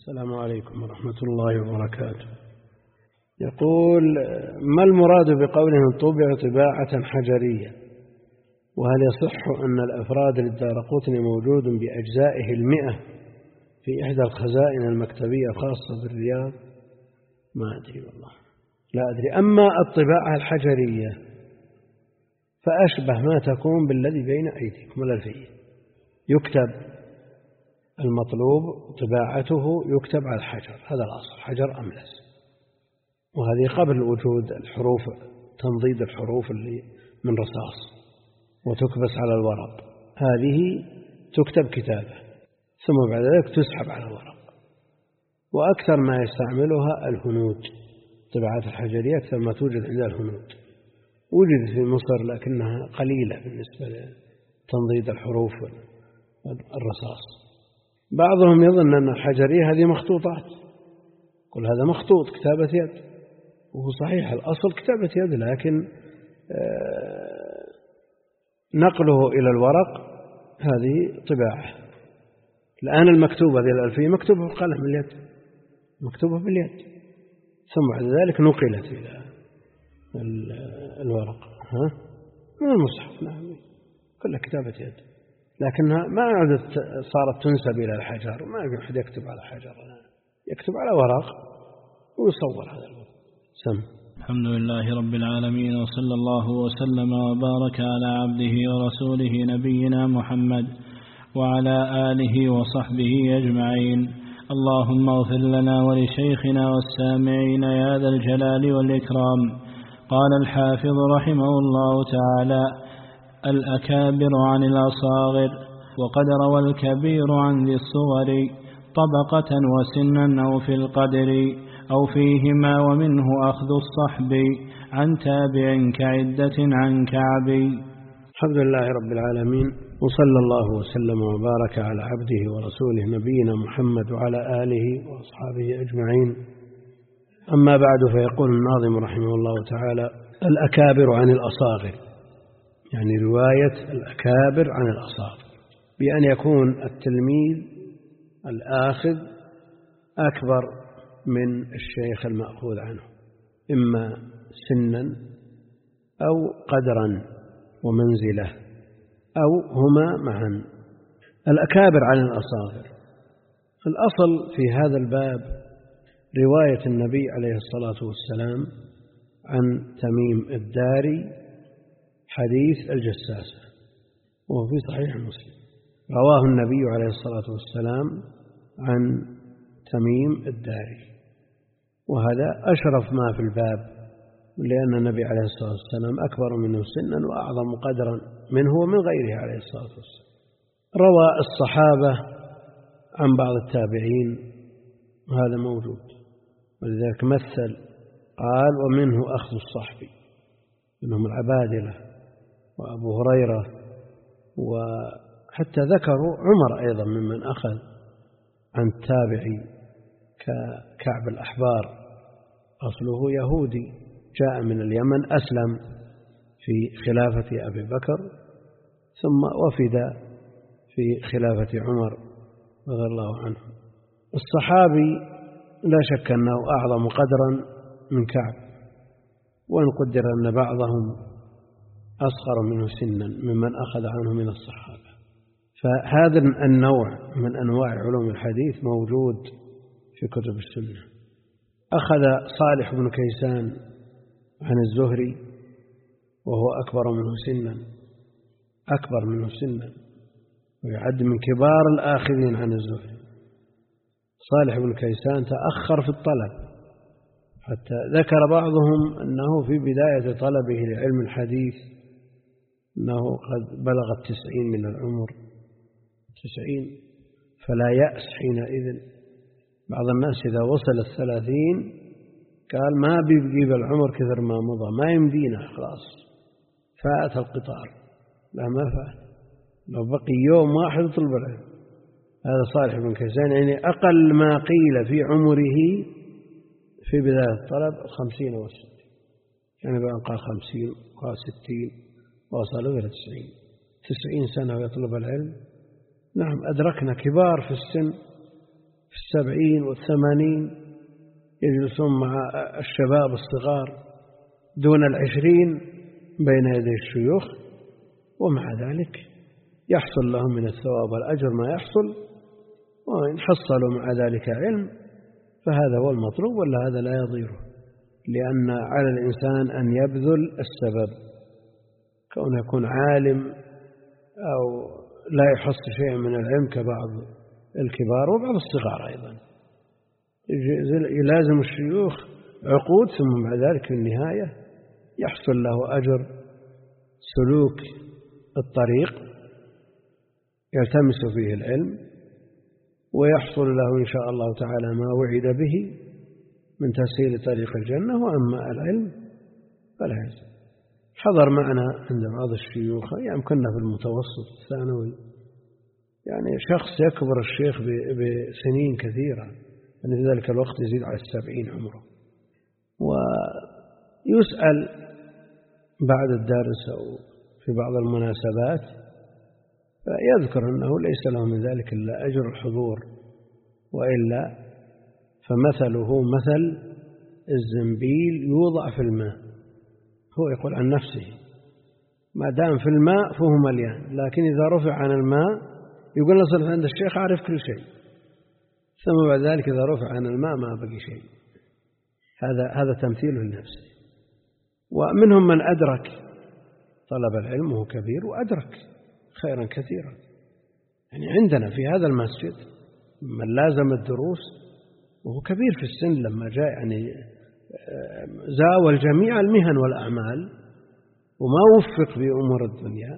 السلام عليكم ورحمة الله وبركاته. يقول: ما المراد بقولهم طبع طباعة حجرية؟ وهل يصح أن الأفراد للدارقطني موجود بأجزائه 100 في إحدى الخزائن المكتبية الخاصة بالرياض؟ ما أدري والله، لا أدري. أما الطباعة الحجرية فأشبه ما تكون بالذي بين أيديكم الألفية، يكتب المطلوب طباعته، يكتب على الحجر، هذا الأصل، حجر أملس. وهذه قبل وجود الحروف، تنضيد الحروف اللي من رصاص وتكبس على الورق، هذه تكتب كتابة ثم بعد ذلك تسحب على الورق. وأكثر ما يستعملها الهنود، طباعات الحجرية أكثر ما توجد عند الهنود. وجدت في مصر لكنها قليلة بالنسبة لتنضيد الحروف الرصاص. بعضهم يظن أن الحجرية هذه مخطوطات، كل هذا مخطوط كتابة يد، وهو صحيح الأصل كتابة يد، لكن نقله إلى الورق هذه طباعة. الآن المكتوبة هذه الألفية مكتوبة بقلم اليد، مكتوبة باليد، ثم بعد ذلك نقلت إلى الورق من المصحف. نعم، كلها كتابة يد، لكنها ما عادت صارت تنسب إلى الحجر. ما أحد يكتب على حجر، يكتب على ورق ويصور هذا الورق. سم. الحمد لله رب العالمين، وصلى الله وسلم وبارك على عبده ورسوله نبينا محمد وعلى آله وصحبه أجمعين. اللهم اغفر لنا ولشيخنا والسامعين يا ذا الجلال والإكرام. قال الحافظ رحمه الله تعالى: الأكابر عن الأصاغر. وقد روى الكبير عن ذي الصغر طبقة وسنا أو في القدر أو فيهما، ومنه أخذ الصحب عن تابع كعدة عن كعب. الحمد لله رب العالمين، وصلى الله وسلم وبارك على عبده ورسوله نبينا محمد وعلى آله وأصحابه أجمعين. أما بعد، فيقول الناظم رحمه الله تعالى: الأكابر عن الأصاغر، يعني رواية الأكابر عن الأصاغر، بأن يكون التلميذ الآخذ أكبر من الشيخ المأخوذ عنه، إما سنا أو قدرا ومنزلة أو هما معا. الأكابر عن الأصاغر. الأصل في هذا الباب رواية النبي عليه الصلاة والسلام عن تميم الداري حديث الجساسة، وهو في صحيح مسلم. رواه النبي عليه الصلاة والسلام عن تميم الداري، وهذا أشرف ما في الباب، لأن النبي عليه الصلاة والسلام أكبر منه سنا وأعظم قدرا منه ومن غيره عليه الصلاة والسلام. روى الصحابة عن بعض التابعين، وهذا موجود، ولذلك مثل قال: ومنه أخذ الصحب، منهم العبادلة وأبو هريرة، وحتى ذكروا عمر أيضا ممن أخذ عن التابعي ككعب الأحبار، أصله يهودي جاء من اليمن، أسلم في خلافة أبي بكر ثم وفد في خلافة عمر رضي الله عنه. الصحابي لا شك أنه أعظم قدرا من كعب، وإن قدر أن بعضهم أصغر منه سنا ممن أخذ عنه من الصحابة. فهذا النوع من أنواع علوم الحديث موجود في كتب السنة. أخذ صالح بن كيسان عن الزهري وهو أكبر منه سنا ويعد من كبار الآخذين عن الزهري. صالح بن كيسان تأخر في الطلب، حتى ذكر بعضهم أنه في بداية طلبه لعلم الحديث أنه قد بلغ 90 من العمر، 90، فلا يأس حينئذ. بعض الناس إذا وصل 30 قال ما بيجيب العمر كثر ما مضى، ما يمدينا خلاص، فات القطار. لا، ما فات، لو بقي يوم واحد طلب العلم. هذا صالح بن كيسان، يعني أقل ما قيل في عمره في بداية الطلب 50 و 60، يعني بقى قال 50 وقال 60 وصل إلى 90 سنة ويطلب العلم. نعم، أدركنا كبار في السن في 70 و80 يجلسون مع الشباب الصغار دون 20 بين يدي الشيوخ، ومع ذلك يحصل لهم من الثواب والأجر ما يحصل، وإن حصلوا مع ذلك علم فهذا هو المطلوب، ولا هذا لا يضيره، لأن على الإنسان أن يبذل السبب، كونه يكون عالم أو لا يحص شيء من العلم كبعض الكبار وبعض الصغار أيضا، يلازم الشيوخ عقود، ثم بعد ذلك في النهاية يحصل له أجر سلوك الطريق يلتمس فيه العلم، ويحصل له إن شاء الله تعالى ما وعد به من تسهيل طريق الجنة. وأما العلم فلا يلزم. حضر معنا عند بعض الشيوخ أيام كنا في المتوسط الثانوي، يعني شخص يكبر الشيخ بسنين كثيرة، يعني في ذلك الوقت يزيد على 70 عمره، ويسأل بعد الدرس أو في بعض المناسبات فيذكر أنه ليس له من ذلك إلا أجر الحضور، وإلا فمثله مثل الزنبيل يوضع في الماء. هو يقول عن نفسه ما دام في الماء فهو مليان، لكن إذا رفع عن الماء يقول نصرف عند الشيخ أعرف كل شيء، ثم بعد ذلك إذا رفع عن الماء ما بقي شيء. هذا تمثيل لنفسه. ومنهم من أدرك طلب العلم وهو كبير وأدرك خيرا كثيرا. يعني عندنا في هذا المسجد من لازم الدروس وهو كبير في السن، لما جاء يعني زاول جميع المهن والأعمال وما وفق في أمور الدنيا،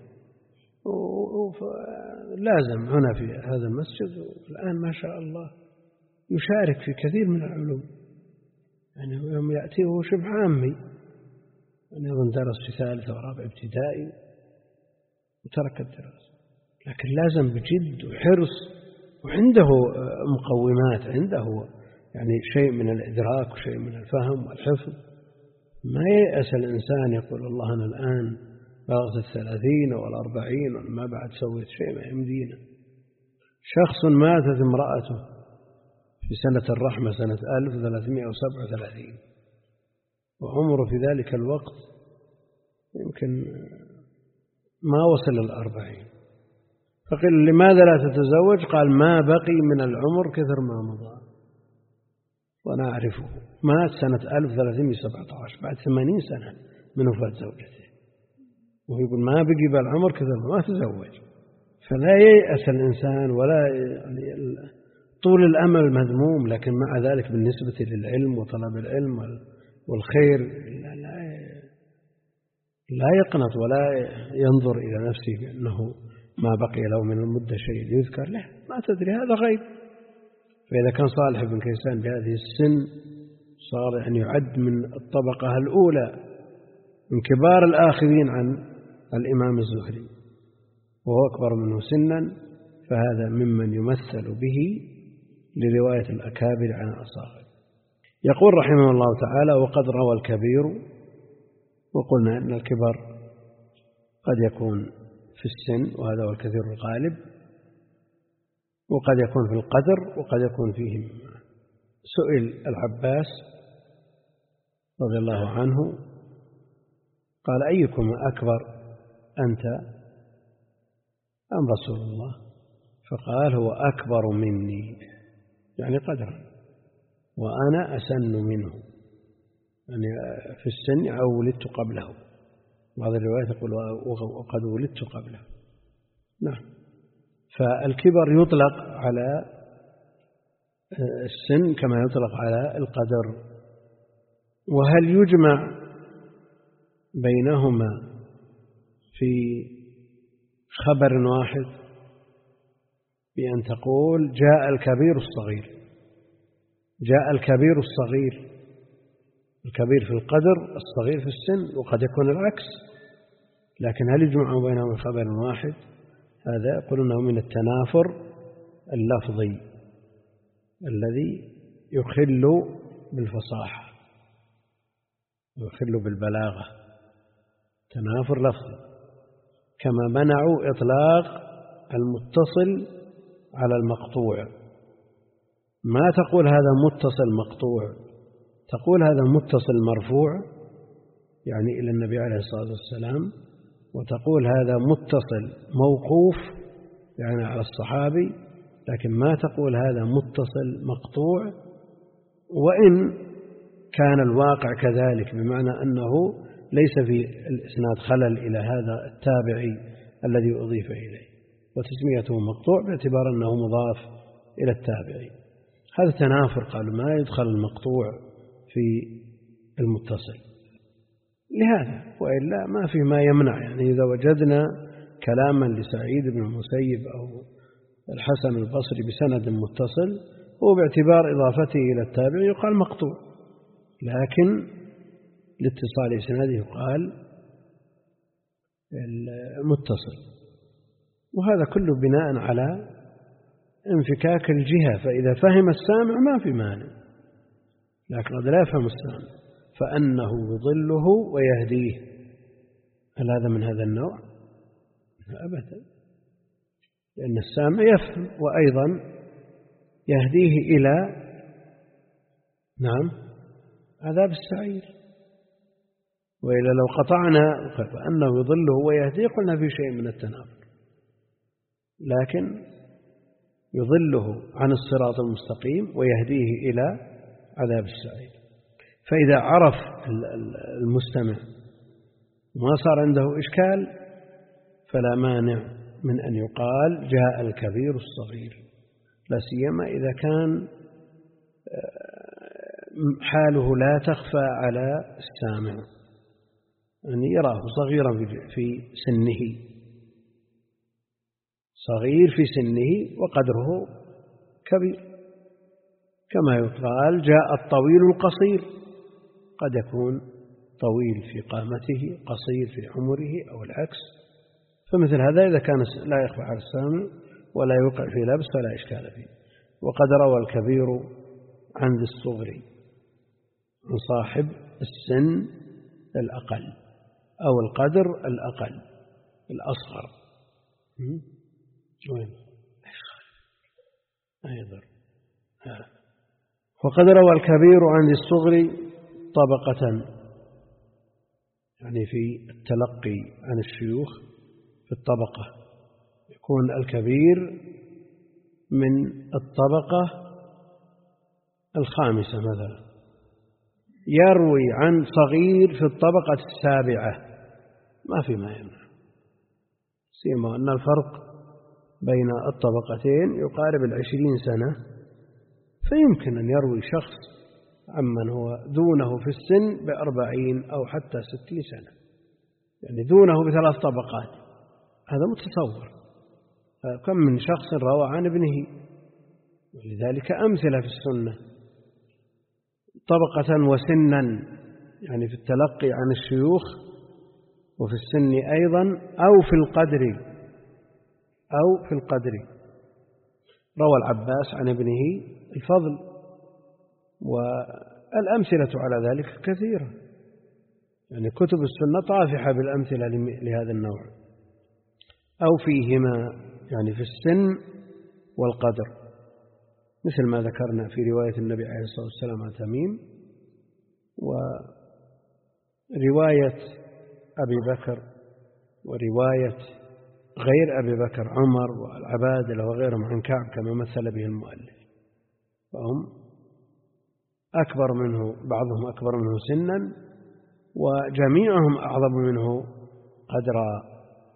لازم هنا في هذا المسجد، والآن ما شاء الله يشارك في كثير من العلوم. يعني يوم يأتي وهو شبه عامي، يعني أظن درس في ثالث ورابع ابتدائي وترك الدراسة، لكن لازم بجد وحرص، وعنده مقومات، عنده يعني شيء من الإدراك وشيء من الفهم والحفظ. ما ييأس الإنسان يقول والله أنا الآن بلغت 30 أو 40 وما بعد سويت شيء ما يمدينا. شخص ماتت امرأته في سنة الرحمة سنة 1337 وعمره في ذلك الوقت يمكن ما وصل 40. فقيل لماذا لا تتزوج؟ قال ما بقي من العمر كثر ما مضى. وأنا أعرفه، مات سنة 1317 بعد 80 سنة من وفاة زوجته، ويقول ما بقي بالعمر كثر ما تزوج. فلا ييأس الإنسان، ولا يعني طول الأمل مذموم، لكن مع ذلك بالنسبة للعلم وطلب العلم والخير لا يقنط ولا ينظر إلى نفسه بأنه ما بقي له من المدة شيء يذكر له، ما تدري هذا غيب. فإذا كان صالح بن كيسان بهذه السن صار يعني يعد من الطبقة الأولى من كبار الآخذين عن الإمام الزهري، وهو أكبر منه سنا، فهذا ممن يمثل به لرواية الأكابر عن الأصاغر. يقول رحمه الله تعالى: وقد روى الكبير. وقلنا أن الكبر قد يكون في السن، وهذا هو الكثير الغالب، وقد يكون في القدر، وقد يكون فيهم. سئل العباس رضي الله عنه قال: أيكم أكبر أنت أم رسول الله؟ فقال: هو أكبر مني، يعني قدرا، وأنا أسن منه، يعني في السن أو ولدت قبله. بعض الروايات تقول وقد ولدت قبله. نعم. فالكبر يطلق على السن كما يطلق على القدر. وهل يجمع بينهما في خبر واحد بأن تقول جاء الكبير الصغير؟ جاء الكبير الصغير، الكبير في القدر، الصغير في السن، وقد يكون العكس. لكن هل يجمع بينهما في خبر واحد؟ هذا يقولونه من التنافر اللفظي الذي يخل بالفصاحة، يخل بالبلاغة، تنافر لفظي، كما منعوا إطلاق المتصل على المقطوع، ما تقول هذا متصل مقطوع، تقول هذا متصل مرفوع يعني إلى النبي عليه الصلاة والسلام، وتقول هذا متصل موقوف يعني على الصحابي، لكن ما تقول هذا متصل مقطوع، وإن كان الواقع كذلك، بمعنى أنه ليس في الإسناد خلل إلى هذا التابعي الذي أضيف إليه، وتسميته مقطوع باعتبار أنه مضاف إلى التابعي. هذا تنافر، قالوا ما يدخل المقطوع في المتصل لهذا، وإلا ما في ما يمنع. يعني إذا وجدنا كلاما لسعيد بن المسيب أو الحسن البصري بسند متصل، هو باعتبار إضافته إلى التابع يقال مقطوع، لكن لاتصال إسناده يقال المتصل. وهذا كله بناء على انفكاك الجهة، فإذا فهم السامع ما في مانع، لكن قد لا يفهم السامع فأنه يضله ويهديه. هل هذا من هذا النوع؟ أبدا، لأن السامع يفهم وأيضا يهديه إلى عذاب السعير. وإلا لو قطعنا فأنه يضله ويهديه قلنا في شيء من التنافر، لكن يضله عن الصراط المستقيم ويهديه إلى عذاب السعير. فإذا عرف المستمع وما صار عنده إشكال فلا مانع من أن يقال جاء الكبير الصغير، لا سيما إذا كان حاله لا تخفى على السامع، يعني يراه صغيرا في سنه، صغير في سنه وقدره كبير، كما يقال جاء الطويل القصير، قد يكون طويل في قامته قصير في عمره أو العكس. فمثل هذا إذا كان لا يخفى على السامع ولا يوقع في لبس فلا إشكال فيه. وقد روى الكبير عن ذي الصغر عن صاحب السن الأقل أو القدر الأقل الأصغر. وقد روى الكبير عن ذي الصغر طبقة، يعني في التلقي عن الشيوخ في الطبقة يكون الكبير من الطبقة الخامسة مثلا، يروي عن صغير في الطبقة السابعة، ما في ما يمنع، سيما أن الفرق بين الطبقتين يقارب 20 سنة، فيمكن أن يروي شخص عمن هو دونه في السن ب40 أو حتى 60 سنة، يعني دونه ب3 طبقات، هذا متصور. كم من شخص روى عن ابنه، ولذلك أمثلة في السنة طبقة وسنا، يعني في التلقي عن الشيوخ وفي السن أيضا، أو في القدر. روى العباس عن ابنه الفضل، والأمثلة على ذلك كثيرة، يعني كتب السنة طافحة بالأمثلة لهذا النوع، أو فيهما يعني في السن والقدر، مثل ما ذكرنا في رواية النبي عليه الصلاة والسلام عن تميم، ورواية أبي بكر، ورواية غير أبي بكر عمر والعبادلة وغيرهم عن كعب كما مثل به المؤلف، فهم أكبر منه، بعضهم أكبر منه سنا وجميعهم أعظم منه قدرا،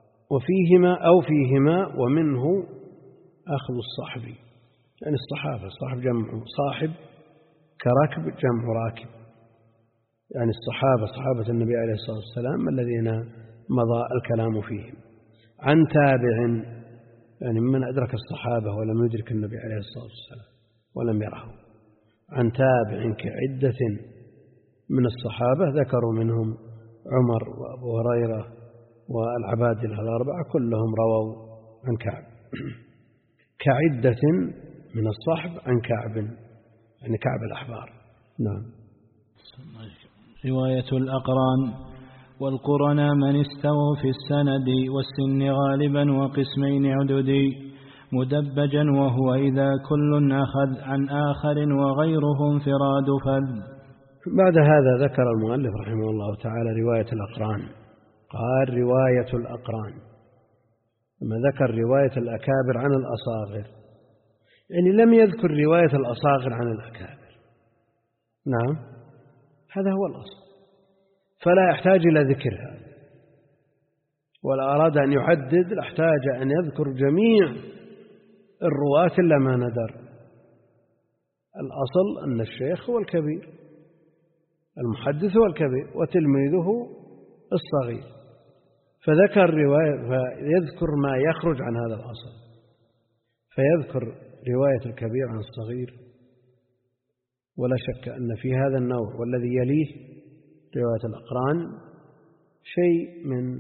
فيهما ومنه أخذ الصحب، يعني الصحابة جمع صاحب كراكب جمع راكب، يعني صحابة النبي عليه الصلاة والسلام الذين مضى الكلام فيهم، عن تابع، يعني من أدرك الصحابة ولم يدرك النبي عليه الصلاة والسلام ولم يره، عن تابع كعدة من الصحابة ذكروا منهم عمر وأبو هريرة والعبادلة الأربعة كلهم رووا عن كعب، كعدة من الصحب عن كعب، يعني كعب الأحبار. نعم. رواية الأقران والقرن من استووا في السند والسن غالبا وقسمين عددي، مدبجا، وهو إذا كل أخذ عن آخر وغيره انفراد فذ. بعد هذا ذكر المؤلف رحمه الله تعالى رواية الأقران. قال رواية الأقران، ثم ذكر رواية الأكابر عن الأصاغر، يعني لم يذكر رواية الأصاغر عن الأكابر. نعم، هذا هو الأصل، فلا يحتاج إلى ذكرها، ولا أراد أن يحدد لاحتاج أن يذكر جميع الرواة إلا ما ندر. الأصل أن الشيخ هو الكبير، المحدث هو الكبير، وتلميذه الصغير، فذكر رواية فيذكر ما يخرج عن هذا الأصل، فيذكر رواية الكبير عن الصغير. ولا شك أن في هذا النوع والذي يليه رواية الأقران شيء من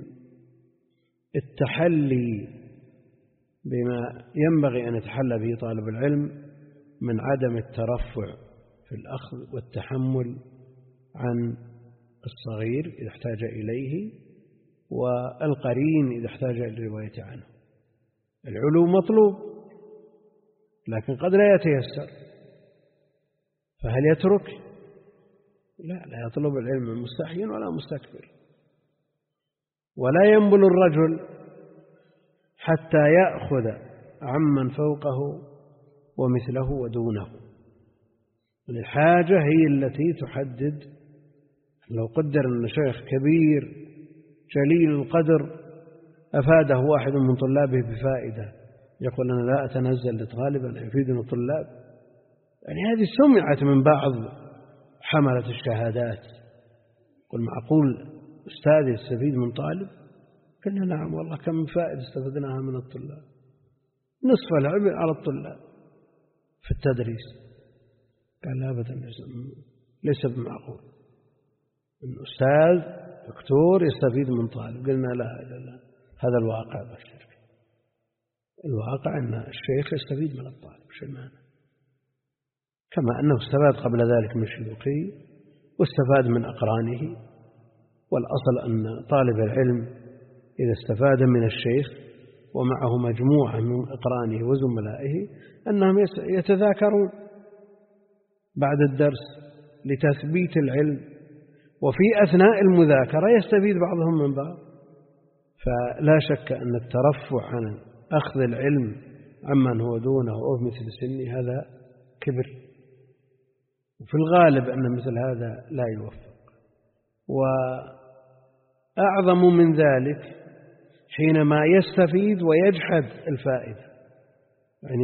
التحلي بما ينبغي أن يتحلى به طالب العلم من عدم الترفع في الأخذ والتحمل عن الصغير إذا احتاج إليه، والقرين إذا احتاج إلى الرواية عنه. العلو مطلوب، لكن قد لا يتيسر، فهل يترك؟ لا يطلب العلم من مستحي ولا مستكبر. ولا ينبل الرجل حتى يأخذ عمن فوقه ومثله ودونه. الحاجة هي التي تحدد. لو قدر أن شيخ كبير جليل القدر أفاده واحد من طلابه بفائدة، يقول أنا لا أتنزل لطالب أن يفيدني الطلاب، يعني هذه سمعت من بعض حملة الشهادات، قل معقول أستاذ يستفيد من طالب؟ قلنا نعم والله، كم فائدة استفدناها من الطلاب، نصف العلم على الطلاب في التدريس. قال لا أبدا، ليس بمعقول أن أستاذ دكتور يستفيد من طالب. قلنا لا، هذا الواقع بشر، الواقع أن الشيخ يستفيد من الطالب، شيء معنى، كما أنه استفاد قبل ذلك من شيوخه واستفاد من أقرانه. والأصل أن طالب العلم إذا استفاد من الشيخ ومعه مجموعة من أقرانه وزملائه أنهم يتذاكرون بعد الدرس لتثبيت العلم، وفي أثناء المذاكرة يستفيد بعضهم من بعض. فلا شك أن الترفع عن أخذ العلم عمن هو دونه أو مثل سنه هذا كبر، وفي الغالب أن مثل هذا لا يوفق. وأعظم من ذلك حينما يستفيد ويجحد الفائدة، يعني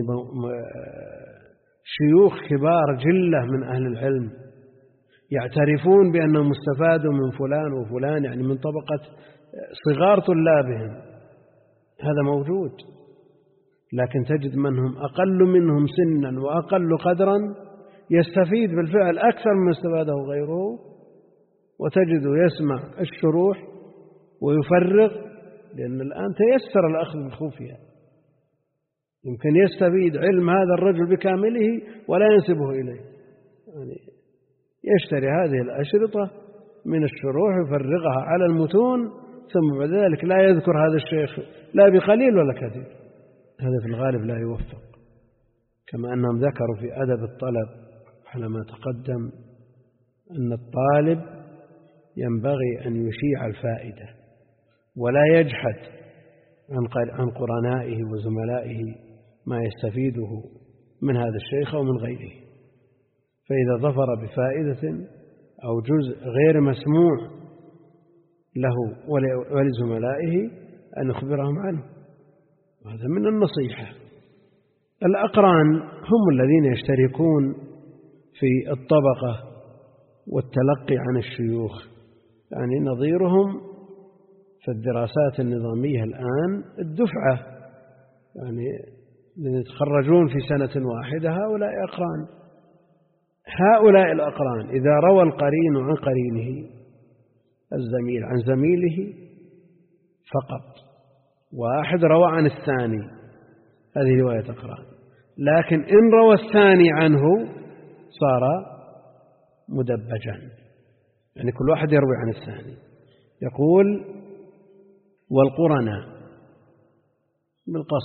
شيوخ كبار جلة من أهل العلم يعترفون بأنهم استفادوا من فلان وفلان، يعني من طبقة صغار طلابهم، هذا موجود. لكن تجد من هم أقل منهم سنا وأقل قدرا يستفيد بالفعل أكثر مما استفاده غيره، وتجد يسمع الشروح ويفرغ، لأن الآن تيسر الأخذ بالخفية، يمكن يستفيد علم هذا الرجل بكامله ولا ينسبه إليه، يعني يشتري هذه الأشرطة من الشروح يفرغها على المتون، ثم بعد ذلك لا يذكر هذا الشيخ لا بقليل ولا كثير. هذا في الغالب لا يوفق. كما أنهم ذكروا في أدب الطلب على ما تقدم أن الطالب ينبغي أن يشيع الفائدة ولا يجحد عن قرنائه وزملائه ما يستفيده من هذا الشيخ أو من غيره. فإذا ظفر بفائدة أو جزء غير مسموع له ولزملائه أن يخبرهم عنه، وهذا من النصيحة. الأقران هم الذين يشتركون في الطبقة والتلقي عن الشيوخ، يعني نظيرهم في الدراسات النظامية الآن الدفعة، يعني يتخرجون في سنة واحدة، هؤلاء أقران. هؤلاء الأقران إذا روى القرين عن قرينه، الزميل عن زميله فقط، واحد روى عن الثاني، هذه رواية أقران. لكن إن روى الثاني عنه صار مدبجا، يعني كل واحد يروي عن الثاني. يقول والقرناء بالقصر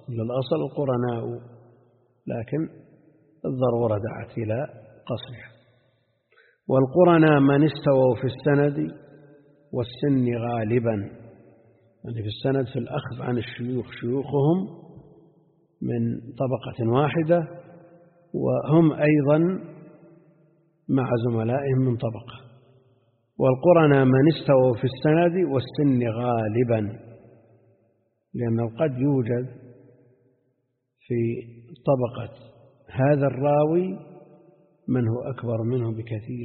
الأصل القرناء، لكن الضرورة دعت إلى قصرها. والقرناء من استووا في السند والسن غالبا، يعني في السند في الأخذ عن الشيوخ، شيوخهم من طبقة واحدة وهم أيضا مع زملائهم من طبقة. والقرناء من استووا في السند والسن غالبا، لأنه قد يوجد في طبقة هذا الراوي من هو أكبر منه بكثير،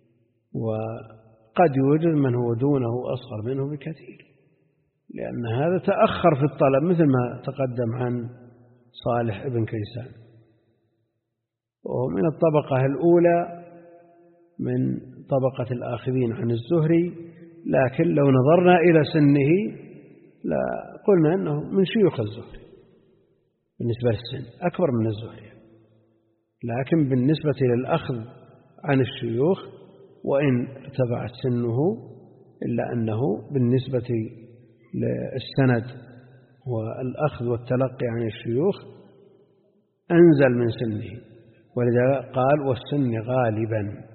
وقد يوجد من هو دونه أصغر منه بكثير، لأن هذا تأخر في الطلب، مثل ما تقدم عن صالح بن كيسان، وهو من الطبقة الأولى من طبقة الآخذين عن الزهري، لكن لو نظرنا إلى سنه لا قلنا أنه من شيوخ الزهري بالنسبة للسن، أكبر من الزهري، لكن بالنسبة للأخذ عن الشيوخ وإن ارتفعت سنه إلا أنه بالنسبة للسند والأخذ والتلقي عن الشيوخ أنزل من سنه، ولذا قال والسن غالبا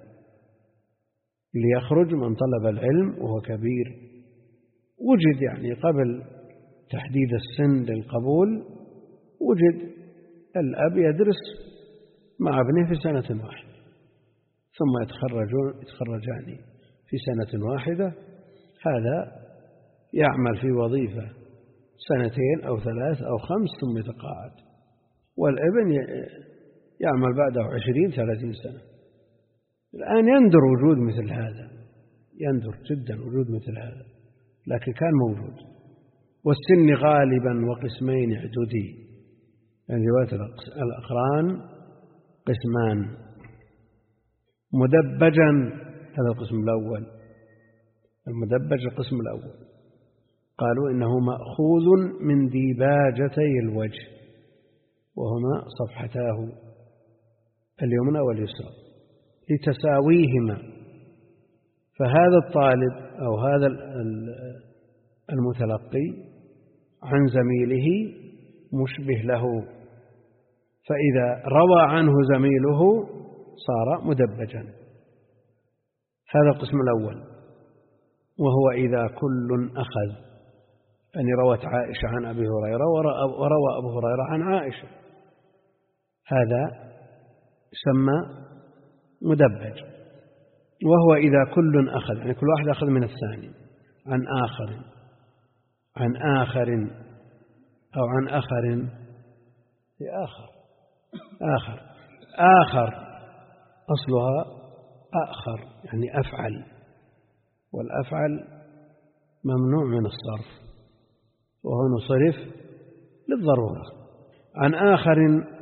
ليخرج من طلب العلم وهو كبير. وجد يعني قبل تحديد السن للقبول وجد الأب يدرس مع ابنه في سنة واحدة، ثم يتخرجان في سنة واحدة، هذا يعمل في وظيفة 2 أو 3 أو 5 ثم يتقاعد، والابن يعمل بعده 20-30 سنة. الآن يندر وجود مثل هذا، يندر جدا وجود مثل هذا، لكن كان موجود. والسن غالبا وقسمين اعددي، يعني رواية الأقران قسمان: مدبجا، هذا القسم الأول، المدبج القسم الأول، قالوا إنه مأخوذ من ديباجتي الوجه، وهما صفحتاه اليمنى واليسرى لتساويهما، فهذا الطالب أو هذا المتلقي عن زميله مشبه له، فإذا روى عنه زميله صار مدبجا. هذا القسم الأول، وهو إذا كل أخذ، يعني روت عائشة عن أبي هريرة وروى أبو هريرة عن عائشة، هذا يسمى مدبج. وهو إذا كل أخذ، يعني كل واحد أخذ من الثاني عن آخر عن آخر أو عن آخر آخر أصلها آخر، يعني أفعل، والأفعل ممنوع من الصرف، وهو صرف للضرورة. عن آخر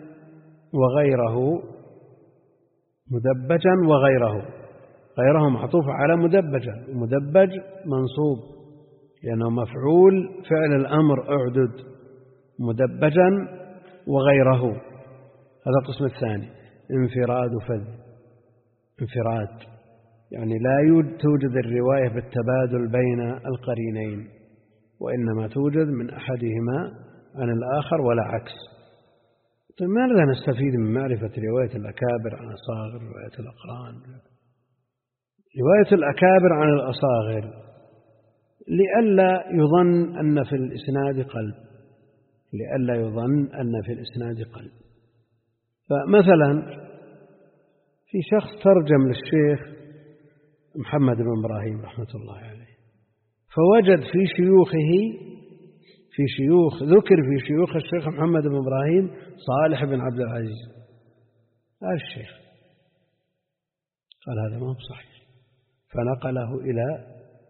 وغيره مدبجا، غيره معطوف على مدبجا، ومدبج منصوب لأنه مفعول فعل الأمر اعدد، مدبجا وغيره. هذا القسم الثاني. انفراد وفذ، انفراد يعني لا توجد الرواية بالتبادل بين القرينين، وإنما توجد من أحدهما عن الآخر ولا عكس. طيب ماذا نستفيد من معرفة رواية الأكابر عن الأصاغر، رواية الأقران؟ رواية الأكابر عن الأصاغر لئلا يظن أن في الإسناد قلب، لئلا يظن أن في الإسناد قلب. فمثلا في شخص ترجم للشيخ محمد بن إبراهيم رحمة الله عليه، فوجد في شيوخه ذكر في شيوخ الشيخ محمد بن إبراهيم صالح بن عبد العزيز. قال الشيخ قال هذا ما هو صحيح، فنقله إلى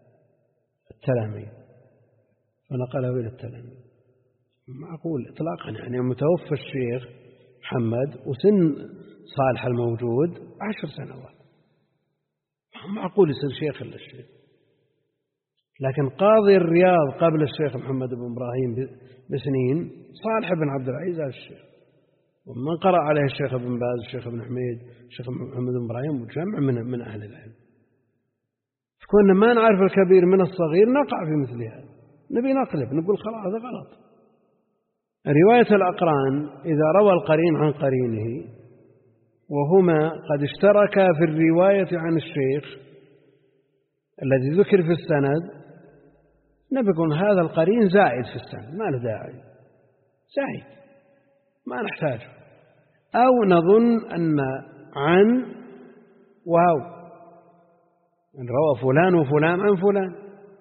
التلاميذ. معقول إطلاقا، يعني متوفى الشيخ محمد وسن صالح الموجود 10 سنوات، معقول يصير شيخ إلا الشيخ. لكن قاضي الرياض قبل الشيخ محمد بن إبراهيم بسنين صالح بن عبد العزيز الشيخ، ومن قرأ عليه الشيخ ابن باز، الشيخ ابن حميد، الشيخ محمد بن إبراهيم، وجمع من أهل العلم. فكنا ما نعرف الكبير من الصغير نقع في مثل هذا، نبي نقلب، نقول خلاص هذا غلط. رواية الأقران إذا روى القرين عن قرينه وهما قد اشتركا في الرواية عن الشيخ الذي ذكر في السند، نبقى هذا القرين زائد في السند، ما له داعي، زائد ما نحتاجه. أو نظن أن عن واو إن روى فلان وفلان عن فلان،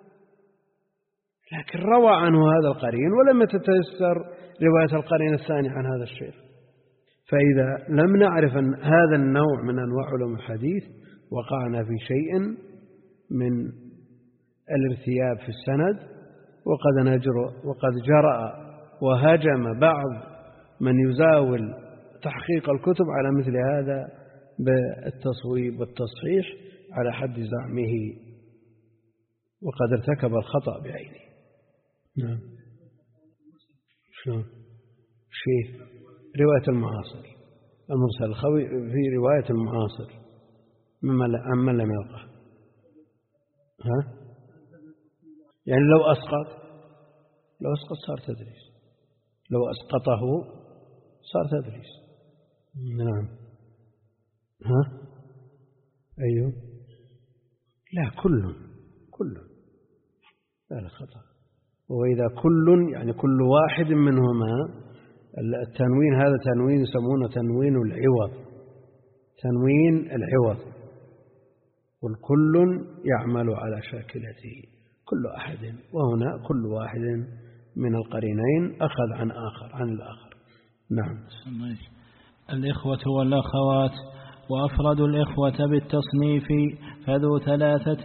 لكن روى عنه هذا القرين ولم تتيسر رواية القرين الثاني عن هذا الشيخ. فإذا لم نعرف أن هذا النوع من أنواع علوم الحديث وقعنا في شيء من الارتياب في السند، وقد جرأ وهجم بعض من يزاول تحقيق الكتب على مثل هذا بالتصويب والتصحيح على حد زعمه، وقد ارتكب الخطأ بعينه. نعم. شلون؟ شيء رواية المعاصر المرسل الخوي في رواية المعاصر ممن لم يلقه، يعني لو أسقط صار تدريس، لو أسقطه صار تدريس. نعم. أيوه. لا، كل لا خطأ. وإذا كل يعني كل واحد منهما، التنوين هذا تنوين يسمونه تنوين العوض، والكل يعمل على شاكلته كل أحد، وهنا كل واحد من القرينين أخذ عن الآخر. نعم. الإخوة والأخوات. وأفرد الإخوة بالتصنيف فذو ثلاثة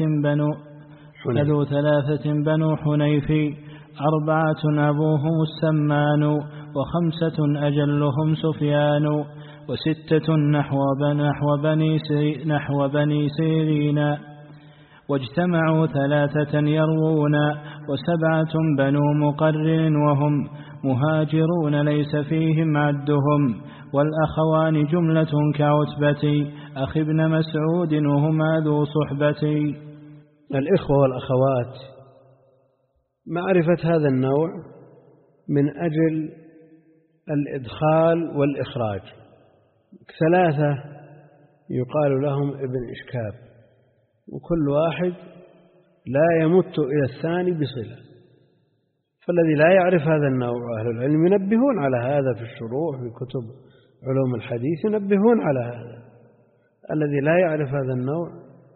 بنو حنيف، 4 أبوهم السمان، و5 أجلهم سفيان، و6 نحو بني سيرين، واجتمعوا 3 يروون، و7 بنو مقرن، وهم مهاجرون ليس فيهم عدهم، والأخوان جملة كعتبة أخي ابن مسعود، وهما ذو صحبة. الإخوة والأخوات، معرفة هذا النوع من أجل الإدخال والإخراج. 3 يقال لهم ابن إشكاب، وكل واحد لا يمت إلى الثاني بصلة، فالذي لا يعرف هذا النوع أهل العلم ينبهون على هذا في الشروح في كتب علوم الحديث، ينبهون على هذا. الذي لا يعرف هذا النوع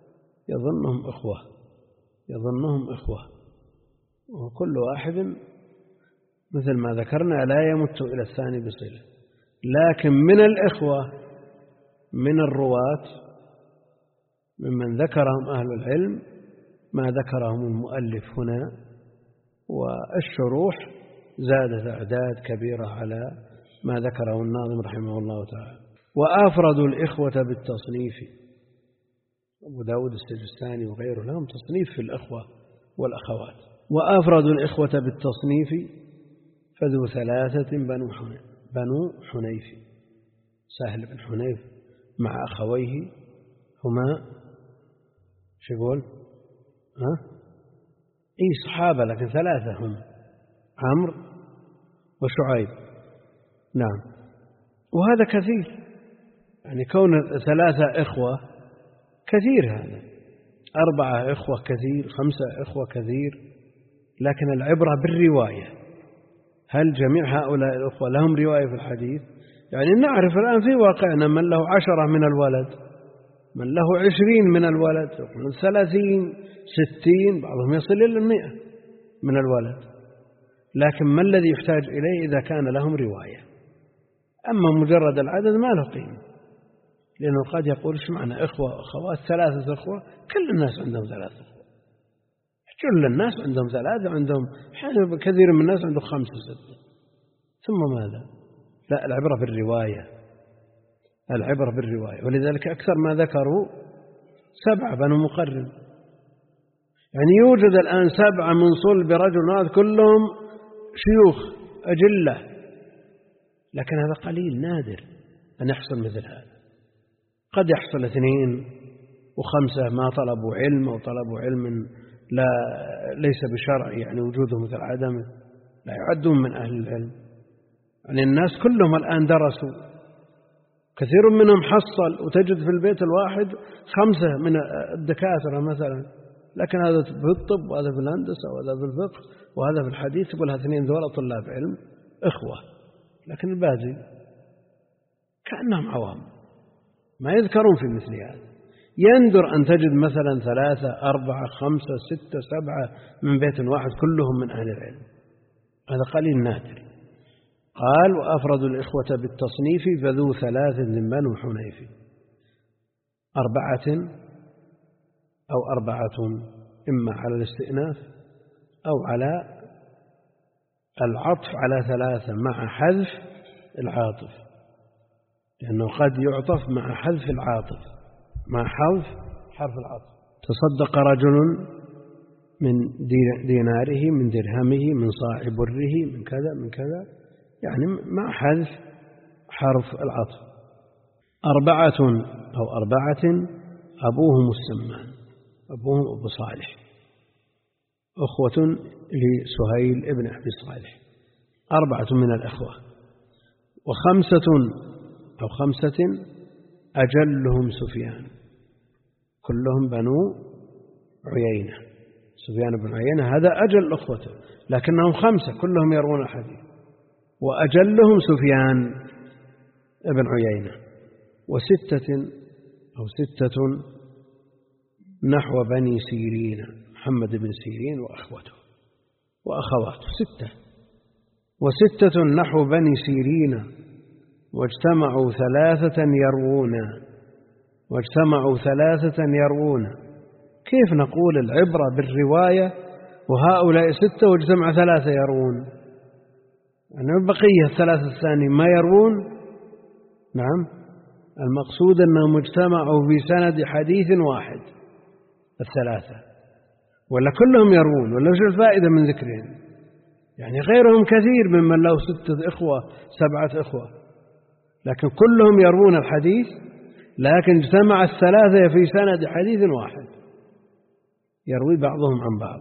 يظنهم إخوة، وكل واحد مثل ما ذكرنا لا يمت إلى الثاني بصلة. لكن من الإخوة من الرواة ممن ذكرهم أهل العلم ما ذكرهم المؤلف هنا، والشروح زادت أعداد كبيرة على ما ذكره الناظم رحمه الله تعالى. وأفردوا الإخوة بالتصنيف، أبو داود السجستاني وغيره لهم تصنيف في الإخوة والأخوات. وأفردوا الإخوة بالتصنيف فذو 3 بنو حنيف، سهل بن حنيف مع أخويه هما شو يقول صحابة، لكن 3 هم عمرو وشعيب. نعم. وهذا كثير، يعني كون 3 إخوة كثير، هذا 4 إخوة كثير، 5 إخوة كثير، لكن العبرة بالرواية. هل جميع هؤلاء الأخوة لهم رواية في الحديث؟ يعني نعرف الآن في واقعنا من له 10 من الولد، من له 20 من الولد، من 30 60، بعضهم يصل إلى 100 من الولد، لكن ما الذي يحتاج إليه إذا كان لهم رواية؟ أما مجرد العدد ما له قيمة، لأنه قد يقول إيش معنى إخوة أخوات 3 إخوة؟ كل الناس عندهم 3 إخوة، كل الناس عندهم 3، عندهم كثير من الناس عندهم 5 6، ثم ماذا؟ لا، العبرة بالرواية. ولذلك أكثر ما ذكروا 7 بنو مقرن، يعني يوجد الآن 7 من صلب رجل واحد كلهم شيوخ أجلة، لكن هذا قليل، نادر أن يحصل مثل هذا. قد يحصل 2 و5 ما طلبوا علم، أو طلبوا علم ليس بشرع، يعني وجوده مثل عدمه، لا يعدون من أهل العلم. يعني الناس كلهم الآن درسوا، كثير منهم حصل، وتجد في البيت الواحد 5 من الدكاترة مثلا، لكن هذا في الطب وهذا في الهندسة وهذا في الفقه وهذا في الحديث، يقول هذين ذولا طلاب علم إخوة، لكن الباقي كأنهم عوام ما يذكرون في مثل هذا. يندر أن تجد مثلا 3 4 5 6 7 من بيت واحد كلهم من أهل العلم، هذا قليل نادر. قال وأفردوا الإخوة بالتصنيف فذو 3 من بنو حنيف، 4 أو 4 إما على الاستئناف أو على العطف على 3 مع حذف العاطف، لأنه قد يعطف مع حذف العاطف، مع حذف حرف العطف. تصدق رجل من ديناره، من درهمه، من صاع بره، من كذا من كذا، يعني مع حذف حرف العطف. 4 أو 4 أبوهم السمان، أبوهم أبو صالح، أخوة لسهيل ابن أبي صالح، 4 من الأخوة. 5 أو 5 أجلهم سفيان، كلهم بنو عيينة، سفيان بن عيينة هذا أجل أخوته، لكنهم 5 كلهم يروون الحديث، وأجلهم سفيان ابن عيينة. 6 أو 6 نحو بني سيرين، محمد بن سيرين وأخوته وأخواته 6. 6 نحو بني سيرين واجتمعوا 3 يروون، واجتمعوا 3 يروون. كيف نقول العبرة بالرواية وهؤلاء 6 واجتمع 3 يروون؟ يعني بقية 3 الثاني ما يروون. نعم، المقصود أنهم اجتمعوا بسند حديث واحد 3، ولا كلهم يروون، ولا وش الفائدة من ذكرهم؟ يعني غيرهم كثير ممن له 6 إخوة 7 إخوة، لكن كلهم يروون الحديث، لكن اجتمع 3 في سند حديث واحد يروي بعضهم عن بعض.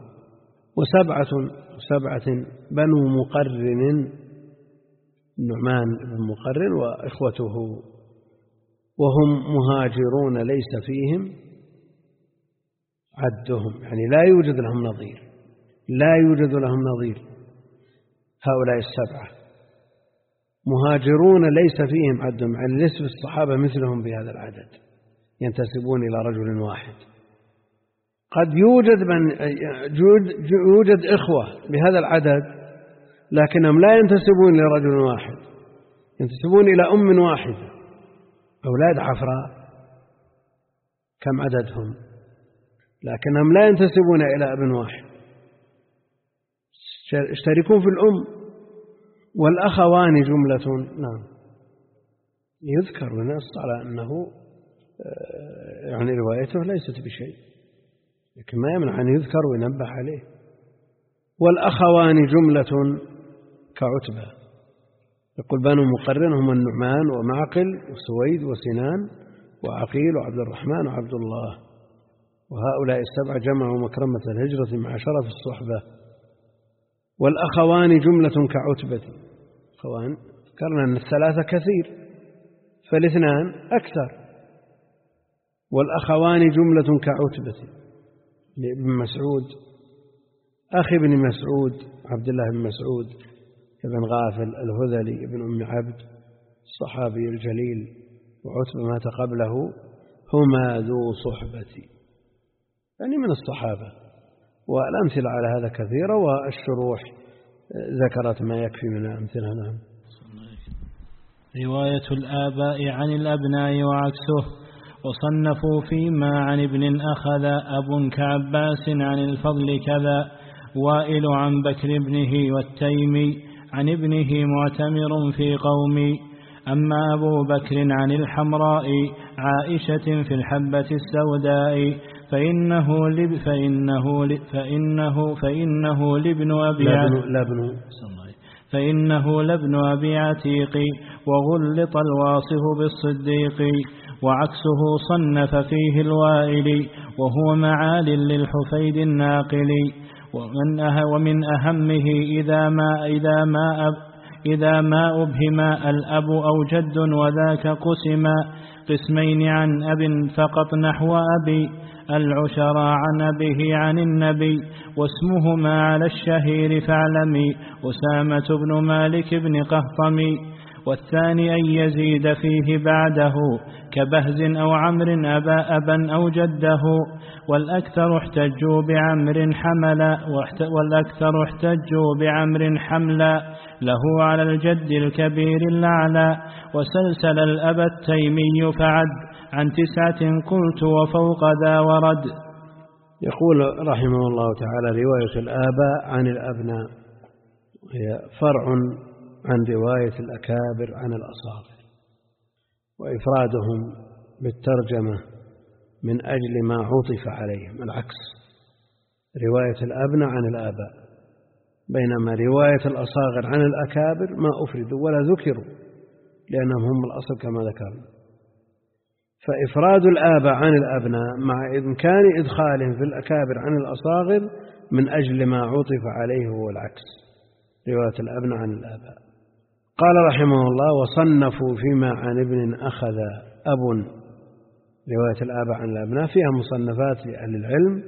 7 بنو مقرن، النعمان بن مقرن وإخوته، وهم مهاجرون ليس فيهم عدهم، يعني لا يوجد لهم نظير، لا يوجد لهم نظير هؤلاء 7 مهاجرون ليس فيهم عدهم، يعني ليس في الصحابة مثلهم بهذا العدد ينتسبون إلى رجل واحد. قد يوجد إخوة بهذا العدد لكنهم لا ينتسبون لرجل واحد، ينتسبون إلى أم واحدة، أولاد عفراء كم عددهم، لكنهم لا ينتسبون إلى ابن واحد، يشتركون في الأم. والأخوان جملة، نعم يذكر ونص على أنه يعني روايته ليست بشيء، لكن ما يمنع أن يذكر وينبه عليه. والأخوان جملة كعتبة، يقول بنو مقرن هم النعمان ومعقل وسويد وسنان وعقيل وعبد الرحمن وعبد الله، وهؤلاء 7 جمعوا مكرمة الهجرة مع شرف الصحبة. والأخوان جملة كعتبة، أخوان ذكرنا أن 3 كثير، ف2 أكثر. والأخوان جملة كعتبة لابن مسعود، أخي ابن مسعود عبد الله بن مسعود ابن غافل الهذلي ابن أم عبد الصحابي الجليل، وعتبة مات قبله، هما ذو صحبة، يعني من الصحابة. والأمثلة على هذا كثيرة، والشروح ذكرت ما يكفي من الأمثلة. نعم. رواية الآباء عن الأبناء وعكسه. وصنفوا فيما عن ابن أخذ أب كعباس عن الفضل كذا، وائل عن بكر ابنه والتيمي عن ابنه معتمر في قومي. أما أبو بكر عن الحمراء عائشة في الحبة السوداء فإنه لابن أبي عتيق، وغلط الواصف بالصديق. وعكسه صنف فيه الوائل، وهو معال للحفيد الناقل. ومن أهمه إذا ما أبهم الأب أو جد وذاك قسما قسمين عن أب فقط نحو أبي العشرى عن أبيه عن النبي واسمهما على الشهير فاعلمي أسامة بن مالك بن قهطمي والثاني أن يزيد فيه بعده كبهز أو عمر أبا أو جده والأكثر احتجوا بعمر حملا له على الجد الكبير الأعلى وسلسل الأب التيمي فعد عن 9 قلت وفوق ذا ورد. يقول رحمه الله تعالى: رواية الآباء عن الأبناء هي فرع عن رواية الأكابر عن الأصاغر، وإفرادهم بالترجمة من أجل ما عطف عليهم، العكس، رواية الأبناء عن الآباء، بينما رواية الأصاغر عن الأكابر ما أفردوا ولا ذكروا لأنهم هم الأصل كما ذكرنا. فإفراد الآباء عن الأبناء مع إمكان إدخالهم في الأكابر عن الأصاغر من أجل ما عطف عليه هو العكس، رواية الأبناء عن الآباء. قال رحمه الله: وصنفوا فيما عن ابن أخذ أب. رواية الآباء عن الأبناء فيها مصنفات لأهل العلم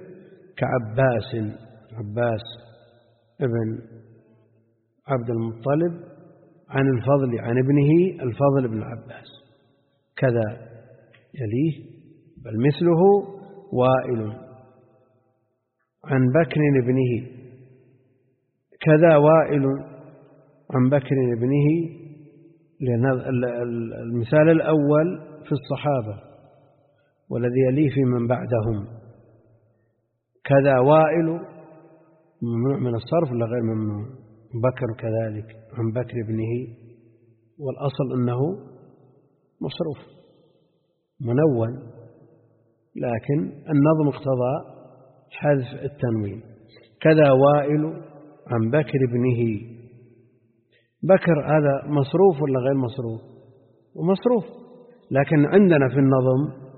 عباس ابن عبد المطلب عن الفضل عن ابنه الفضل بن عباس، كذا يليه بل مثله وائل عن بكر ابنه، كذا وائل عن بكر ابنه، لأن المثال الأول في الصحابة والذي يليه في من بعدهم، كذا وائل ممنوع من الصرف ولا غير ممنوع؟ بكر كذلك عن بكر ابنه، والأصل أنه مصروف منون، لكن النظم اقتضى حذف التنوين. كذا وائل عن بكر ابنه، بكر هذا مصروف ولا غير مصروف؟ ومصروف، لكن عندنا في النظم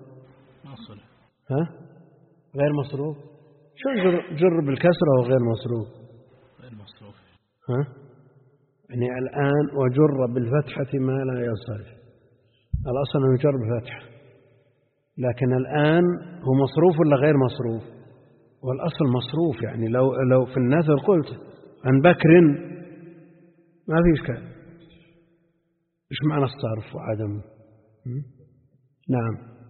غير مصروف. شو جر بالكسرة وغير مصروف؟ غير مصروف. يعني الآن وجر بالفتحة ما لا ينصرف، الأصل أنه يجر بالفتحة، لكن الآن هو مصروف ولا غير مصروف؟ والأصل مصروف. يعني لو في النثر قلت عن بكر ما في إشكال، إيش معنى الصرف وعدم؟ نعم،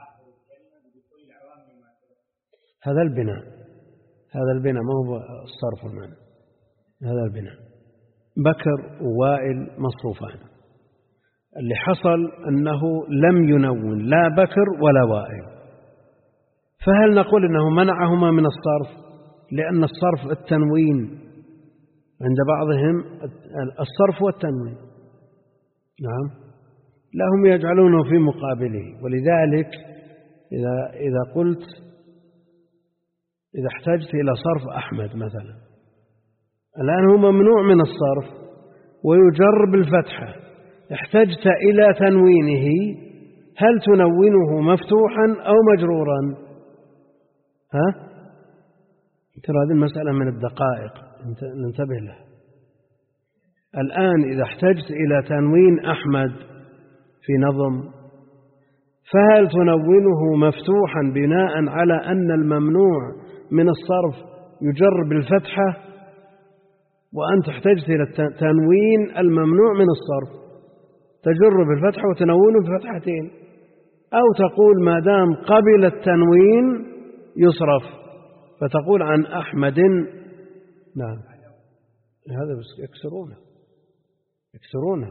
هذا البناء ما هو الصرف والمعنى، هذا البناء. بكر ووائل مصروفان، اللي حصل أنه لم ينون لا بكر ولا وائل، فهل نقول أنه منعهما من الصرف؟ لأن الصرف التنوين عند بعضهم، الصرف والتنوين، نعم، لا هم يجعلونه في مقابله. ولذلك إذا قلت، إذا احتجت إلى صرف أحمد مثلا، الآن هو ممنوع من الصرف ويجر بالفتحة، احتجت إلى تنوينه، هل تنونه مفتوحا أو مجرورا؟ ترى هذه المسألة من الدقائق ننتبه لها. الآن إذا احتجت إلى تنوين أحمد في نظم، فهل تنونه مفتوحا بناء على أن الممنوع من الصرف يجر بالفتحة، وأنت احتجت إلى تنوين الممنوع من الصرف تجر بالفتحة وتنونه بفتحتين، أو تقول ما دام قبل التنوين يصرف، فتقول عن أحمد. نعم، هذا بس يكسرونه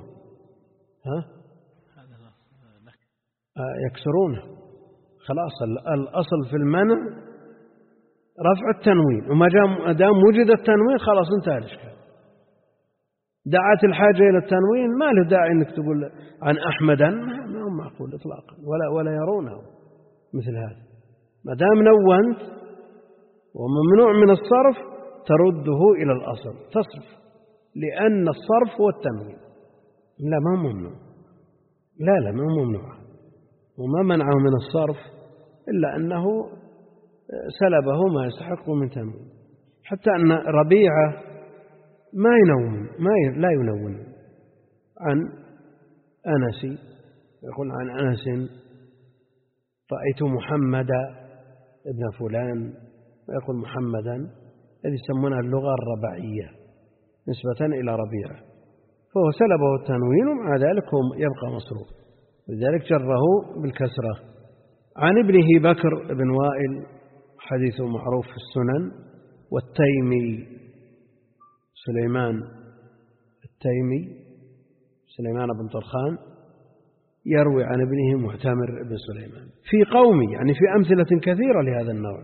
يكسرونه، خلاص الأصل في المنع رفع التنوين، وما دام وجد التنوين خلاص انتهى الإشكال. دعت الحاجة إلى التنوين، ما له داعي أنك تقول عن أحمدا، ما هو معقول إطلاقا، ولا يرونه مثل هذا. ما دام نونت وممنوع من الصرف ترده إلى الأصل، تصرف، لأن الصرف هو التنوين. لا، ما هو ممنوع، لا ما هو ممنوع، وما منعه من الصرف إلا أنه سلبه ما يستحق من تنوين. حتى أن ربيعة لا ينون، عن أنس، يقول عن أنس رأيت محمدا ابن فلان، ويقول محمدا الذي يسمونها اللغة الربعية نسبة إلى ربيعة، فهو سلبه التنوين ومع ذلك هو يبقى مصروف، لذلك جره بالكسرة. عن ابنه بكر بن وائل حديثه معروف في السنن، والتيمي سليمان التيمي سليمان بن طرخان يروي عن ابنه معتمر بن سليمان في قومي، يعني في أمثلة كثيرة لهذا النوع.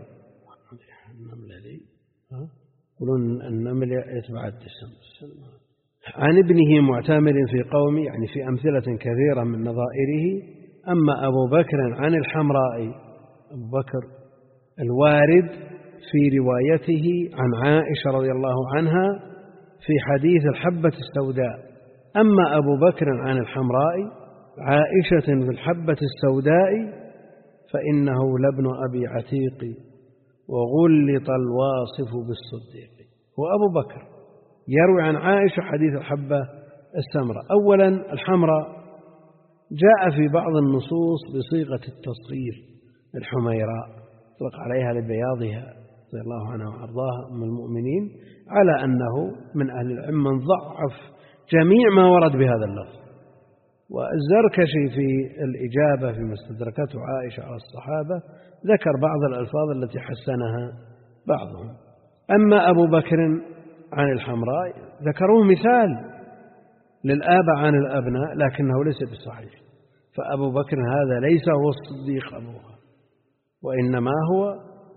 يقولون النمل يتبع الدسم. عن ابنه معتمر في قومي، يعني في أمثلة كثيرة من نظائره. أما أبو بكر عن الحمراء، أبو بكر الوارد في روايته عن عائشة رضي الله عنها في حديث الحبة السوداء. أما أبو بكر عن الحمراء عائشة في الحبة السوداء فإنه لابن أبي عتيق وغلط الواصف بالصديق. وأبو بكر يروي عن عائشة حديث الحبة السمراء. أولا الحمراء جاء في بعض النصوص بصيغة التصغير، الحميراء طلق عليها لبياضها رضي الله عنها وأرضاها أم المؤمنين، على أنه من أهل العلم من ضعف جميع ما ورد بهذا اللفظ. والزركشي في الإجابة في مستدركته عائشة على الصحابة ذكر بعض الألفاظ التي حسنها بعضهم. أما أبو بكر عن الحمراء ذكروه مثال للآباء عن الأبناء، لكنه ليس بالصحيح، فأبو بكر هذا ليس هو الصديق أبوها، وإنما هو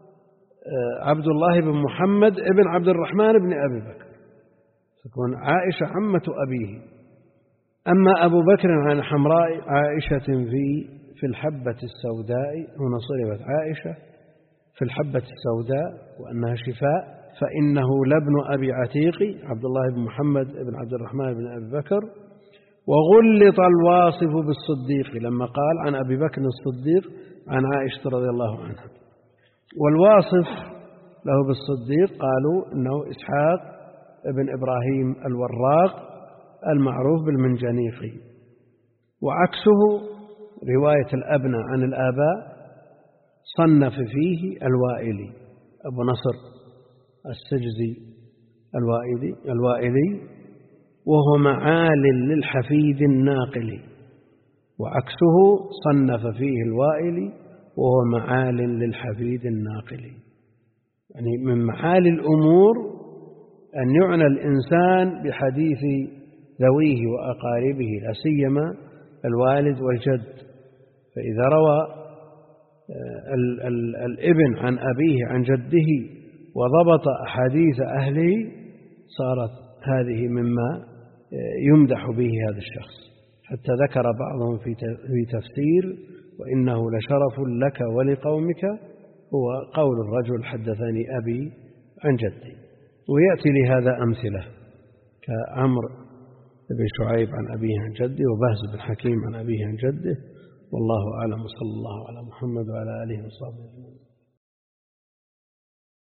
عبد الله بن محمد ابن عبد الرحمن بن أبي بكر، تكون عائشة عمة أبيه. أما أبو بكر عن الحمراء عائشة في الحبة السوداء، هنا صرفت عائشة في الحبة السوداء وأنها شفاء، فإنه لابن أبي عتيق عبد الله بن محمد بن عبد الرحمن بن أبي بكر. وغلط الواصف بالصديق لما قال عن أبي بكر الصديق عن عائشة رضي الله عنها. والواصف له بالصديق قالوا إنه إسحاق ابن إبراهيم الوراق المعروف بالمنجنيقي. وعكسه رواية الأبناء عن الآباء صنف فيه الوائلي أبو نصر السجزي الوائلي، وهو معال للحفيد الناقل. وعكسه صنف فيه الوائلي وهو معال للحفيد الناقل. يعني من معالي الأمور أن يعنى الإنسان بحديث ذويه وأقاربه، لا سيما الوالد والجد. فإذا روى الابن عن أبيه عن جده وضبط أحاديث أهله صارت هذه مما يمدح به هذا الشخص. حتى ذكر بعضهم في تفسير وإنه لشرف لك ولقومك هو قول الرجل حدثني أبي عن جدي. ويأتي لهذا أمثلة كعمرو بن شعيب عن أبيه عن جده، وبهز بن حكيم عن أبيه عن جده. والله أعلم، وصلى الله على محمد وعلى آله وصحبه.